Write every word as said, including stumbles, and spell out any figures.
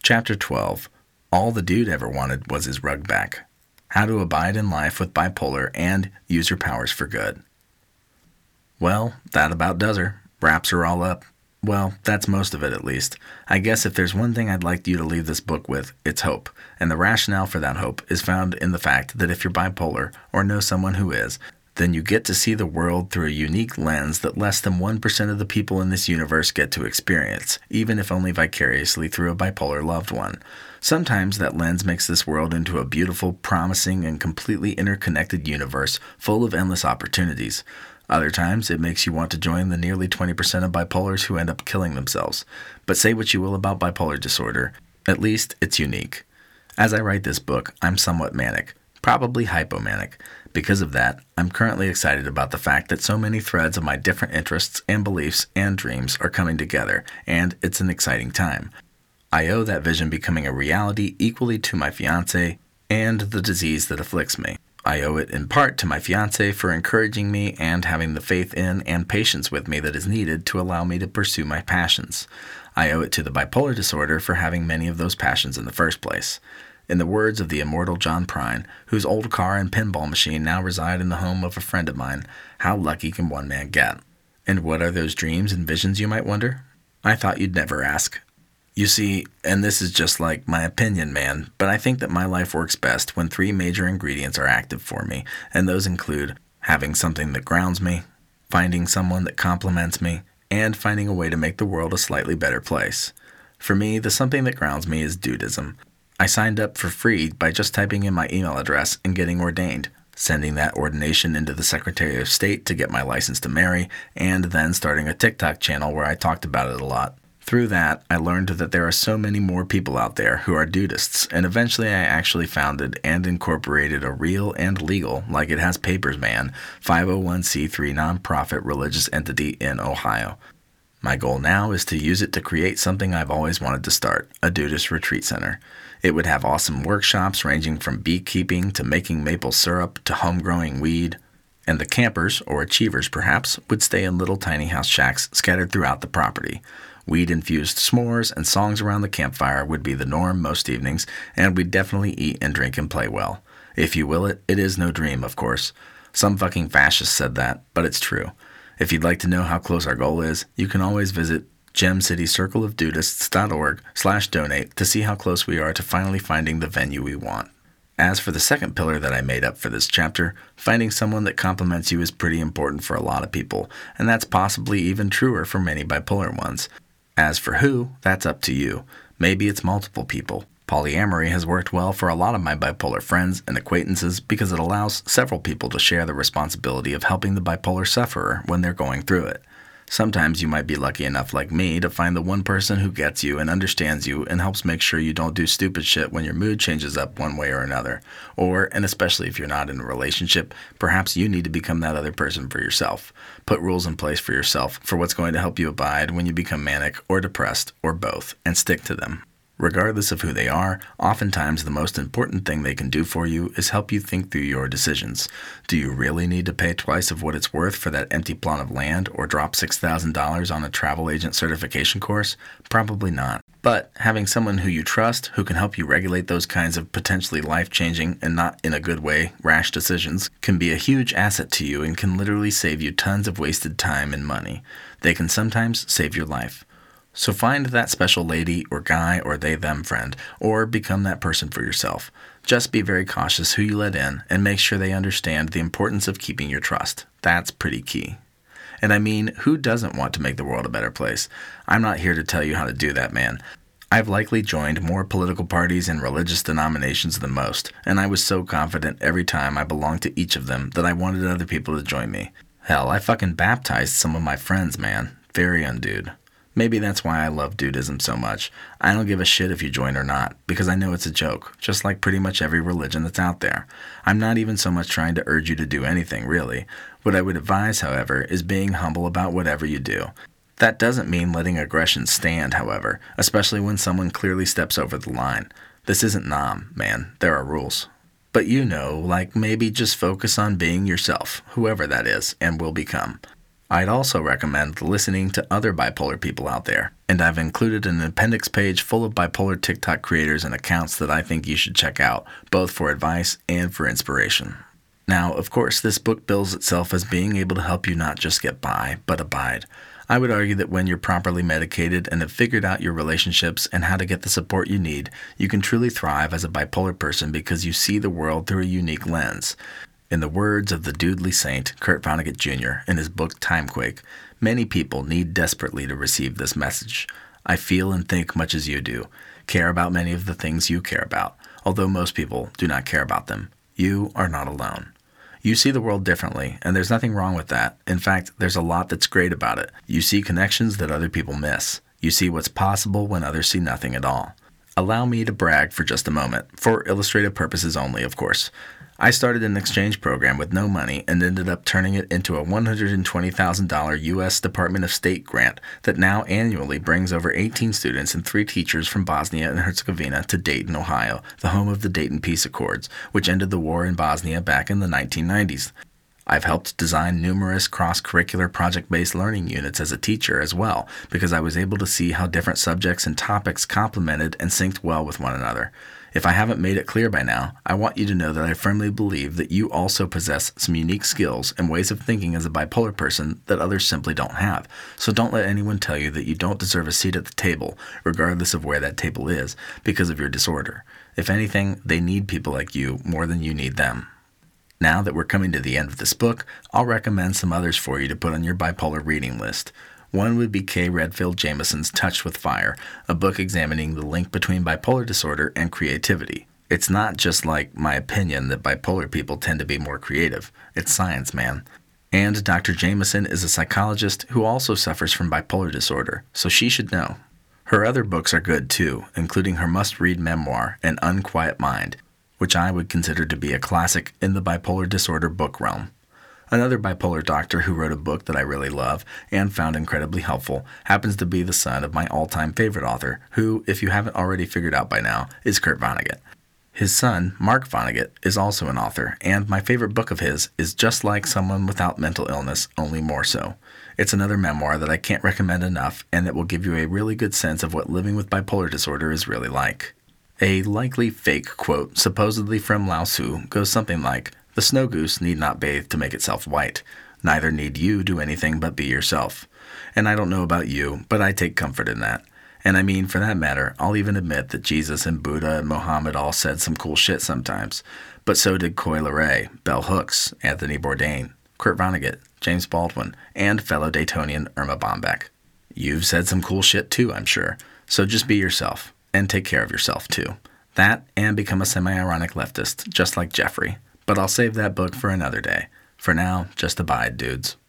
Chapter twelve. All the dude ever wanted was his rug back. How to abide in life with bipolar and use your powers for good. Well, that about does her. Wraps her all up. Well, that's most of it at least. I guess if there's one thing I'd like you to leave this book with, it's hope. And the rationale for that hope is found in the fact that if you're bipolar, or know someone who is, then you get to see the world through a unique lens that less than one percent of the people in this universe get to experience, even if only vicariously through a bipolar loved one. Sometimes that lens makes this world into a beautiful, promising, and completely interconnected universe full of endless opportunities. Other times, it makes you want to join the nearly twenty percent of bipolars who end up killing themselves. But say what you will about bipolar disorder, at least it's unique. As I write this book, I'm somewhat manic, probably hypomanic. Because of that, I'm currently excited about the fact that so many threads of my different interests and beliefs and dreams are coming together, and it's an exciting time. I owe that vision becoming a reality equally to my fiancé and the disease that afflicts me. I owe it in part to my fiancé for encouraging me and having the faith in and patience with me that is needed to allow me to pursue my passions. I owe it to the bipolar disorder for having many of those passions in the first place. In the words of the immortal John Prine, whose old car and pinball machine now reside in the home of a friend of mine, how lucky can one man get? And what are those dreams and visions, you might wonder? I thought you'd never ask. You see, and this is just like my opinion, man, but I think that my life works best when three major ingredients are active for me, and those include having something that grounds me, finding someone that compliments me, and finding a way to make the world a slightly better place. For me, the something that grounds me is dudism. I signed up for free by just typing in my email address and getting ordained, sending that ordination into the Secretary of State to get my license to marry, and then starting a TikTok channel where I talked about it a lot. Through that, I learned that there are so many more people out there who are dudists, and eventually I actually founded and incorporated a real and legal, like it has papers, man, five oh one c three nonprofit religious entity in Ohio. My goal now is to use it to create something I've always wanted to start, a Dudist retreat center. It would have awesome workshops ranging from beekeeping to making maple syrup to home-growing weed. And the campers, or achievers perhaps, would stay in little tiny house shacks scattered throughout the property. Weed-infused s'mores and songs around the campfire would be the norm most evenings, and we'd definitely eat and drink and play well. If you will it, it is no dream, of course. Some fucking fascist said that, but it's true. If you'd like to know how close our goal is, you can always visit gem city circle of dudists dot org slash donate to see how close we are to finally finding the venue we want. As for the second pillar that I made up for this chapter, finding someone that compliments you is pretty important for a lot of people, and that's possibly even truer for many bipolar ones. As for who, that's up to you. Maybe it's multiple people. Polyamory has worked well for a lot of my bipolar friends and acquaintances because it allows several people to share the responsibility of helping the bipolar sufferer when they're going through it. Sometimes you might be lucky enough, like me, to find the one person who gets you and understands you and helps make sure you don't do stupid shit when your mood changes up one way or another. Or, and especially if you're not in a relationship, perhaps you need to become that other person for yourself. Put rules in place for yourself for what's going to help you abide when you become manic or depressed or both, and stick to them. Regardless of who they are, oftentimes the most important thing they can do for you is help you think through your decisions. Do you really need to pay twice of what it's worth for that empty plot of land or drop six thousand dollars on a travel agent certification course? Probably not. But having someone who you trust, who can help you regulate those kinds of potentially life-changing and not in a good way, rash decisions, can be a huge asset to you and can literally save you tons of wasted time and money. They can sometimes save your life. So find that special lady or guy or they-them friend, or become that person for yourself. Just be very cautious who you let in and make sure they understand the importance of keeping your trust. That's pretty key. And I mean, who doesn't want to make the world a better place? I'm not here to tell you how to do that, man. I've likely joined more political parties and religious denominations than most, and I was so confident every time I belonged to each of them that I wanted other people to join me. Hell, I fucking baptized some of my friends, man. Very undude. Maybe that's why I love dudism so much. I don't give a shit if you join or not, because I know it's a joke, just like pretty much every religion that's out there. I'm not even so much trying to urge you to do anything, really. What I would advise, however, is being humble about whatever you do. That doesn't mean letting aggression stand, however, especially when someone clearly steps over the line. This isn't Nam, man. There are rules. But you know, like maybe just focus on being yourself, whoever that is, and will become. I'd also recommend listening to other bipolar people out there, and I've included an appendix page full of bipolar TikTok creators and accounts that I think you should check out, both for advice and for inspiration. Now, of course, this book bills itself as being able to help you not just get by, but abide. I would argue that when you're properly medicated and have figured out your relationships and how to get the support you need, you can truly thrive as a bipolar person because you see the world through a unique lens. In the words of the Dudley Saint, Kurt Vonnegut Junior, in his book Timequake, many people need desperately to receive this message. I feel and think much as you do, care about many of the things you care about, although most people do not care about them. You are not alone. You see the world differently, and there's nothing wrong with that. In fact, there's a lot that's great about it. You see connections that other people miss. You see what's possible when others see nothing at all. Allow me to brag for just a moment, for illustrative purposes only, of course. I started an exchange program with no money and ended up turning it into a one hundred twenty thousand dollars U S Department of State grant that now annually brings over eighteen students and three teachers from Bosnia and Herzegovina to Dayton, Ohio, the home of the Dayton Peace Accords, which ended the war in Bosnia back in the nineteen nineties. I've helped design numerous cross-curricular project-based learning units as a teacher as well, because I was able to see how different subjects and topics complemented and synced well with one another. If I haven't made it clear by now, I want you to know that I firmly believe that you also possess some unique skills and ways of thinking as a bipolar person that others simply don't have. So don't let anyone tell you that you don't deserve a seat at the table, regardless of where that table is, because of your disorder. If anything, they need people like you more than you need them. Now that we're coming to the end of this book, I'll recommend some others for you to put on your bipolar reading list. One would be Kay Redfield Jamison's Touched with Fire, a book examining the link between bipolar disorder and creativity. It's not just like my opinion that bipolar people tend to be more creative. It's science, man. And Doctor Jamison is a psychologist who also suffers from bipolar disorder, so she should know. Her other books are good too, including her must-read memoir, An Unquiet Mind, which I would consider to be a classic in the bipolar disorder book realm. Another bipolar doctor who wrote a book that I really love and found incredibly helpful happens to be the son of my all-time favorite author, who, if you haven't already figured out by now, is Kurt Vonnegut. His son, Mark Vonnegut, is also an author, and my favorite book of his is Just Like Someone Without Mental Illness, Only More So. It's another memoir that I can't recommend enough, and that will give you a really good sense of what living with bipolar disorder is really like. A likely fake quote, supposedly from Lao Tzu, goes something like, "The snow goose need not bathe to make itself white. Neither need you do anything but be yourself." And I don't know about you, but I take comfort in that. And I mean, for that matter, I'll even admit that Jesus and Buddha and Mohammed all said some cool shit sometimes. But so did Coi Leray, Bell Hooks, Anthony Bourdain, Kurt Vonnegut, James Baldwin, and fellow Daytonian Irma Bombeck. You've said some cool shit too, I'm sure. So just be yourself, and take care of yourself too. That, and become a semi-ironic leftist, just like Jeffrey. But I'll save that book for another day. For now, just abide, dudes.